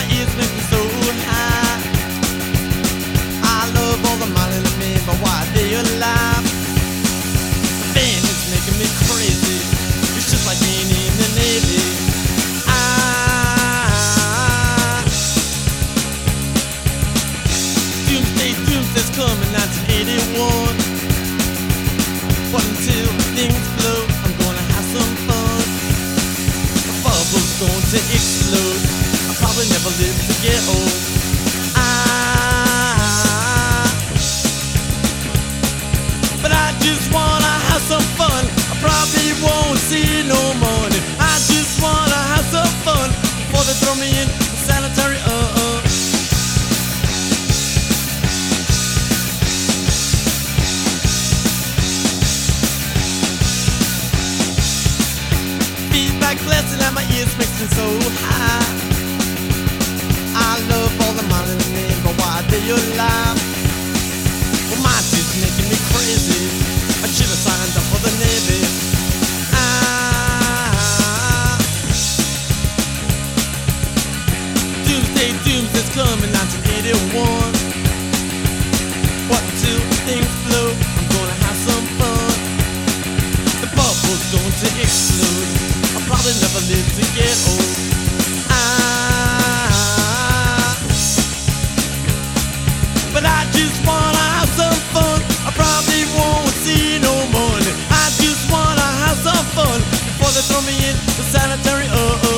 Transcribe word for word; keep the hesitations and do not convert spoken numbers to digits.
ears make me so high. I love all the money and men, but why they alive? The band is making me crazy. It's just like being in the Navy. Ah, Doomsday, Doomsday's coming, nineteen eighty-one. But until things blow, I'm gonna have some fun. The bubble's going to explode. I'll probably never live to get old. Ah, but I just wanna have some fun. I probably won't see no money. I just wanna have some fun before they throw me in the sanitary. Uh uh. Feedback blasting and my ears mixing so high. I love all the money and men, but why do you laugh? Well, my dude's making me crazy. I should have signed up for the Navy. Ah, Doomsday, Doomsday's coming, nineteen eighty-one. What till things blow? I'm gonna have some fun. The bubble's going to explode. I'll probably never live to get old. Ah, but I just wanna have some fun. I probably won't see no money. I just wanna have some fun before they throw me in the sanitary. Uh uh.